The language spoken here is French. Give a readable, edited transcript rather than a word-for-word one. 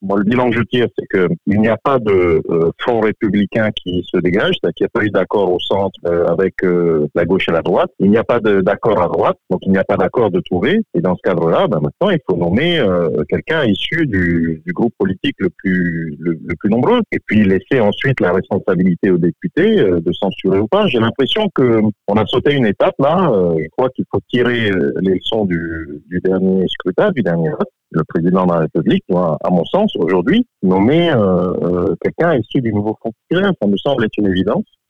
Moi, le bilan que je tire, c'est qu'il n'y a pas de front républicain qui se dégage, c'est-à-dire qu'il n'y a pas eu d'accord au centre avec la gauche et la droite. Il n'y a pas d'accord à droite, donc il n'y a pas d'accord de trouver. Et dans ce cadre-là, maintenant, il faut nommer quelqu'un issu du groupe politique le plus nombreux, et puis laisser ensuite la responsabilité aux députés de censurer ou pas. J'ai l'impression que on a sauté une étape là. Je crois qu'il faut tirer les leçons du dernier scrutin, du dernier vote. Le président de la République doit, à mon sens, aujourd'hui, nommer quelqu'un issu du nouveau Front populaire. Ça me semble être une évidence.